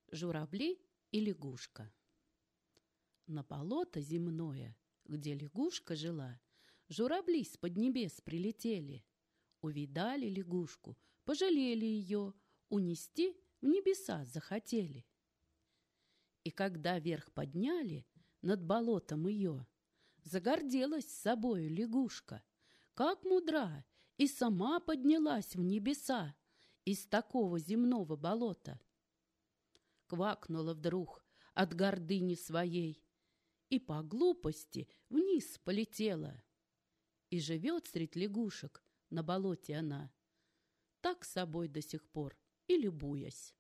Журавли и лягушка. На болото земное, где лягушка жила, журавли с-под небес прилетели. Увидали лягушку, пожалели ее, унести в небеса захотели. И когда вверх подняли над болотом ее, загорделась собою лягушка, как мудра, и сама поднялась в небеса из такого земного болота. Квакнула вдруг от гордыни своей и по глупости вниз полетела. И живет средь лягушек на болоте она, так собой до сих пор и любуясь.